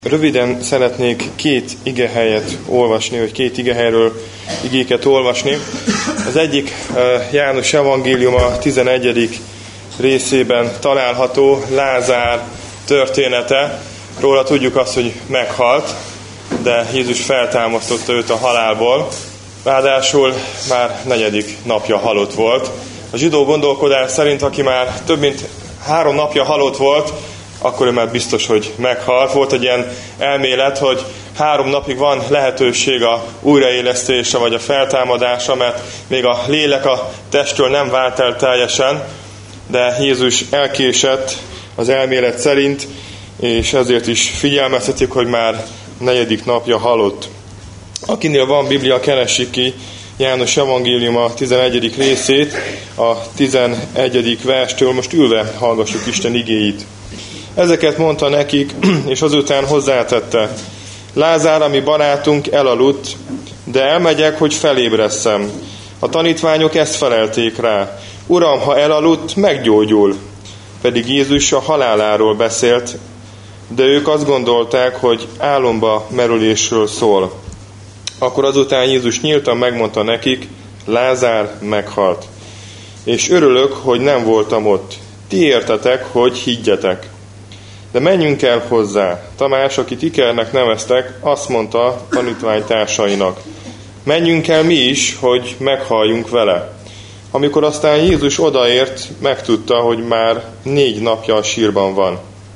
Röviden szeretnék két igehelyet olvasni, vagy két igehelyről igéket olvasni. Az egyik János evangéliuma 11. részében található, Lázár története. Róla tudjuk azt, hogy meghalt, de Jézus feltámasztotta őt a halálból. Ráadásul már 4. napja halott volt. A zsidó gondolkodás szerint, aki már több mint 3 napja halott volt, akkor ő már biztos, hogy meghalt. Volt egy ilyen elmélet, hogy 3 napig van lehetőség a újraélesztésre vagy a feltámadásra, mert még a lélek a testtől nem vált el teljesen, de Jézus elkésett az elmélet szerint, és ezért is figyelmeztetik, hogy már 4. napja halott. Akinél van Biblia, keressük ki János evangéliuma 11. részét, a 11. verstől, most ülve hallgassuk Isten igéit. Ezeket mondta nekik, és azután hozzátette: Lázár, ami barátunk, elaludt, de elmegyek, hogy felébresszem. A tanítványok ezt felelték rá: Uram, ha elaludt, meggyógyul. Pedig Jézus a haláláról beszélt, de ők azt gondolták, hogy álomba merülésről szól. Akkor azután Jézus nyíltan megmondta nekik: Lázár meghalt. És örülök, hogy nem voltam ott. Ti értetek, hogy higgyetek. De menjünk el hozzá. Tamás, akit Ikernek neveztek, azt mondta tanítványtársainak: menjünk el mi is, hogy meghalljunk vele. Amikor aztán Jézus odaért, megtudta, hogy már 4 napja a sírban van.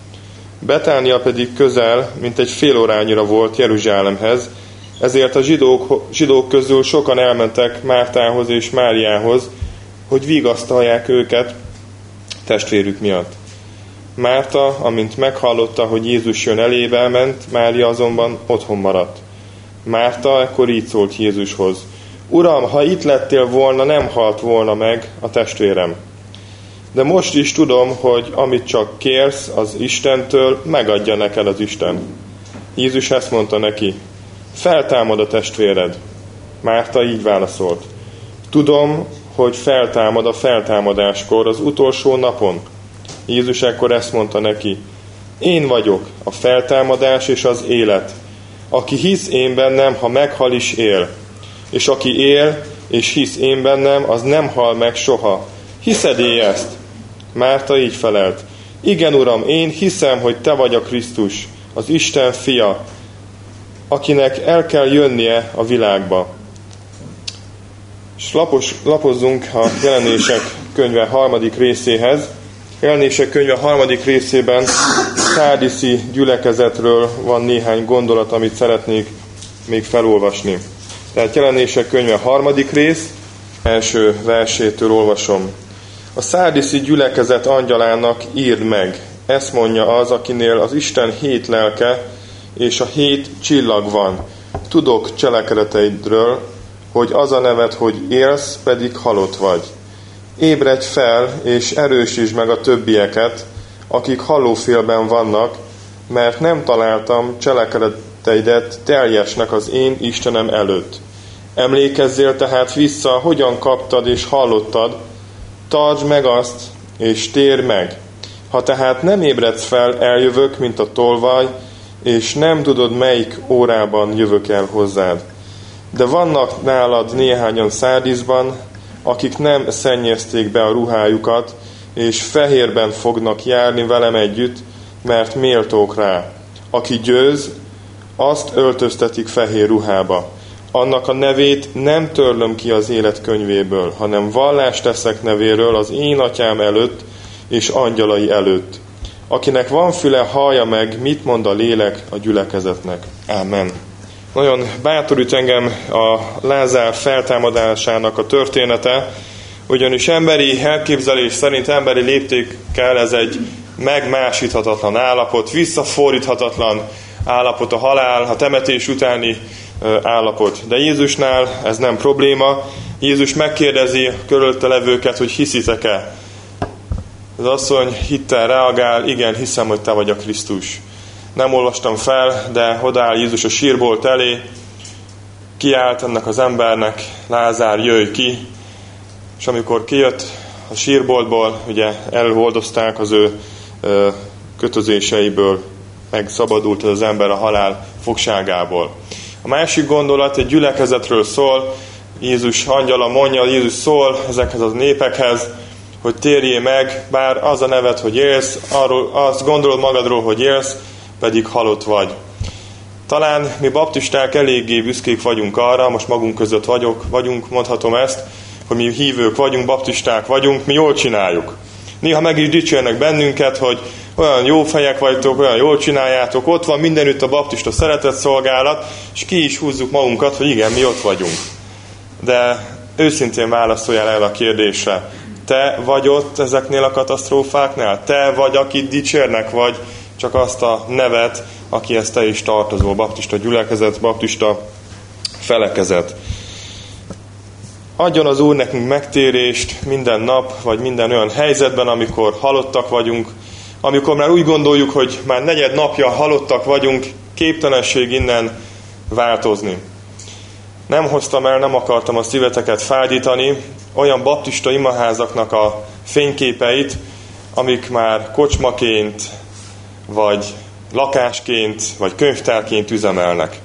Betánia pedig közel, mint egy fél órányira volt Jeruzsálemhez, ezért a zsidók közül sokan elmentek Mártához és Máriához, hogy vigasztalják őket testvérük miatt. Márta, amint meghallotta, hogy Jézus jön elébe, ment, Mária azonban otthon maradt. Márta ekkor így szólt Jézushoz: Uram, ha itt lettél volna, nem halt volna meg a testvérem. De most is tudom, hogy amit csak kérsz az Istentől, megadja neked az Isten. Jézus ezt mondta neki: feltámad a testvéred. Márta így válaszolt: tudom, hogy feltámad a feltámadáskor, az utolsó napon. Jézus ekkor ezt mondta neki: én vagyok a feltámadás és az élet. Aki hisz én bennem, ha meghal is él. És aki él és hisz én bennem, az nem hal meg soha. Hiszed-e ezt? Márta így felelt: igen, Uram, én hiszem, hogy te vagy a Krisztus, az Isten fia, akinek el kell jönnie a világba. És lapozzunk a Jelenések könyve 3. részéhez. Jelenések könyve 3. részében szárdiszi gyülekezetről van néhány gondolat, amit szeretnék még felolvasni. Tehát Jelenések könyve 3. rész, első versétől olvasom. A szárdiszi gyülekezet angyalának írd meg, ezt mondja az, akinél az Isten 7 lelke és a 7 csillag van. Tudok cselekedeteidről, hogy az a neved, hogy élsz, pedig halott vagy. Ébredj fel, és erősítsd meg a többieket, akik halófélben vannak, mert nem találtam cselekedeteidet teljesnek az én Istenem előtt. Emlékezzél tehát vissza, hogyan kaptad és hallottad, tartsd meg azt, és térj meg. Ha tehát nem ébredsz fel, eljövök, mint a tolvaj, és nem tudod, melyik órában jövök el hozzád. De vannak nálad néhányan Szárdiszban, akik nem szennyezték be a ruhájukat, és fehérben fognak járni velem együtt, mert méltók rá. Aki győz, azt öltöztetik fehér ruhába. Annak a nevét nem törlöm ki az élet könyvéből, hanem vallást teszek nevéről az én atyám előtt és angyalai előtt. Akinek van füle, hallja meg, mit mond a lélek a gyülekezetnek. Ámen. Nagyon bátorít engem a Lázár feltámadásának a története, ugyanis emberi elképzelés szerint, emberi léptékkel ez egy megmásíthatatlan állapot, visszafordíthatatlan állapot a halál, a temetés utáni állapot. De Jézusnál ez nem probléma. Jézus megkérdezi körülötte levőket, hogy hiszitek-e? Az asszony hittel reagál: igen, hiszem, hogy te vagy a Krisztus. Nem olvastam fel, de odaáll Jézus a sírbolt elé, kiállt ennek az embernek: Lázár, jöjj ki! És amikor kijött a sírboltból, ugye elhordozták az ő kötözéseiből megszabadult az ember a halál fogságából. A másik gondolat egy gyülekezetről szól, Jézus angyala mondja, Jézus szól ezekhez a népekhez, hogy térjél meg, bár az a neved, hogy élsz, arról azt gondolod magadról, hogy élsz, pedig halott vagy. Talán mi baptisták eléggé büszkék vagyunk arra, most magunk között vagyunk, mondhatom ezt, hogy mi hívők vagyunk, baptisták vagyunk, mi jól csináljuk. Néha meg is dicsérnek bennünket, hogy olyan jó fejek vagytok, olyan jól csináljátok, ott van mindenütt a baptista szeretetszolgálat, és ki is húzzuk magunkat, hogy igen, mi ott vagyunk. De őszintén válaszoljál el a kérdésre. Te vagy ott ezeknél a katasztrófáknál? Te vagy, akit dicsérnek, vagy csak azt a nevet, akihez te is tartozol, baptista gyülekezet, baptista felekezet. Adjon az Úr nekünk megtérést minden nap, vagy minden olyan helyzetben, amikor halottak vagyunk, amikor már úgy gondoljuk, hogy már negyed napja halottak vagyunk, képtelenség innen változni. Nem hoztam el, nem akartam a szíveteket fájdítani, olyan baptista imaházaknak a fényképeit, amik már kocsmaként, vagy lakásként, vagy könyvtárként üzemelnek.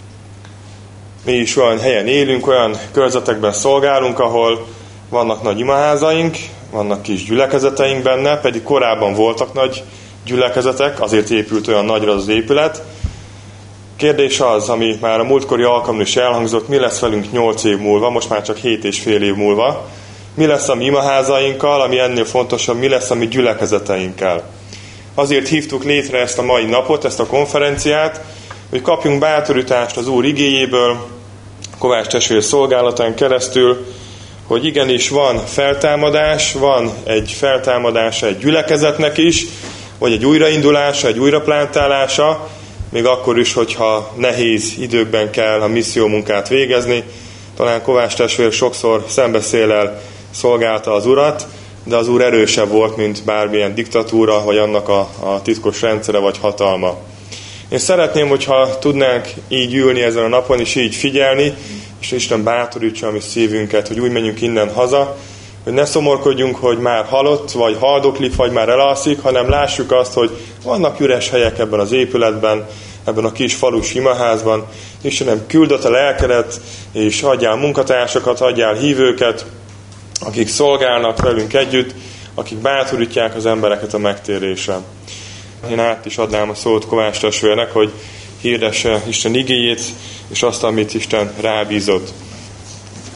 Mi is olyan helyen élünk, olyan körzetekben szolgálunk, ahol vannak nagy imaházaink, vannak kis gyülekezeteink benne, pedig korábban voltak nagy gyülekezetek, azért épült olyan nagyra az épület. Kérdés az, ami már a múltkori alkalommal is elhangzott, mi lesz velünk 8 év múlva, most már csak 7,5 év múlva. Mi lesz a mi imaházainkkal, ami ennél fontosabb, mi lesz a mi gyülekezeteinkkel. Azért hívtuk létre ezt a mai napot, ezt a konferenciát, hogy kapjunk bátorítást az Úr igéjéből, Kovács testvér szolgálatán keresztül, hogy igenis van feltámadás, van egy feltámadása egy gyülekezetnek is, vagy egy újraindulása, egy újraplántálása, még akkor is, hogyha nehéz időkben kell a missziómunkát végezni. Talán Kovács testvér sokszor szembeszéllel szolgálta az Urat, de az Úr erősebb volt, mint bármilyen diktatúra, vagy annak a titkos rendszere, vagy hatalma. Én szeretném, hogyha tudnánk így ülni ezen a napon, és így figyelni, és Isten bátorítsa a mi szívünket, hogy úgy menjünk innen haza, hogy ne szomorkodjunk, hogy már halott, vagy haldoklik, vagy már elalszik, hanem lássuk azt, hogy vannak üres helyek ebben az épületben, ebben a kis falus imaházban. Istenem, küldött a lelkedet, és adjál munkatársakat, adjál hívőket, akik szolgálnak velünk együtt, akik bátorítják az embereket a megtérésre. Én át is adnám a szót Kovács testvérnek, hogy hirdesse Isten igéjét, és azt, amit Isten rábízott.